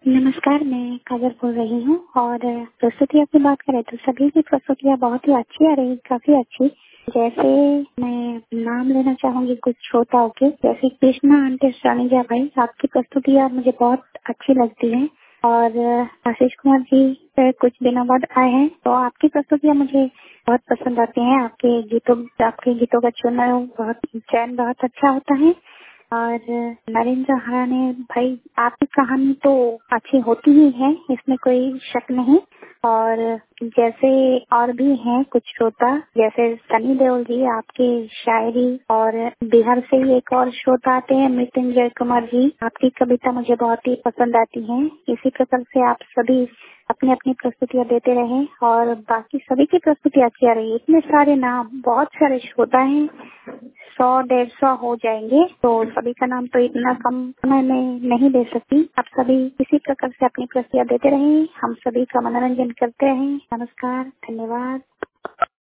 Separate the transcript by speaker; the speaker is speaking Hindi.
Speaker 1: नमस्कार, मैं काजल बोल रही हूँ और प्रस्तुतियों की बात करें तो सभी की प्रस्तुतियाँ बहुत ही अच्छी आ रही, काफी अच्छी। जैसे मैं नाम लेना चाहूंगी कुछ श्रोताओं के, जैसे कृष्णा आंटी सानिजा भाई, आपकी प्रस्तुतियाँ मुझे बहुत अच्छी लगती है। और आशीष कुमार जी कुछ दिनों बाद आए हैं तो आपकी प्रस्तुतियाँ मुझे बहुत पसंद आती हैं। आपके गीतों का चयन बहुत अच्छा होता है। और नरेंद्र हराने भाई, आपकी कहानी तो अच्छी होती ही है, इसमें कोई शक नहीं। और जैसे और भी हैं कुछ श्रोता, जैसे सनी देओल जी, आपकी शायरी, और बिहार से ही एक और श्रोता आते हैं मृत्युंजय कुमार जी, आपकी कविता मुझे बहुत ही पसंद आती है। इसी प्रकार से आप सभी अपनी अपनी प्रस्तुतियाँ देते रहें और बाकी सभी की प्रस्तुतियाँ अच्छी आ रही है। इतने सारे नाम, बहुत सारे श्रोता हैं, 100-150 हो जाएंगे, तो सभी का नाम तो इतना कम समय में नहीं दे सकती। आप सभी इसी प्रकार से अपनी प्रस्तुतियाँ देते रहें, हम सभी का मनोरंजन करते रहें। नमस्कार, धन्यवाद।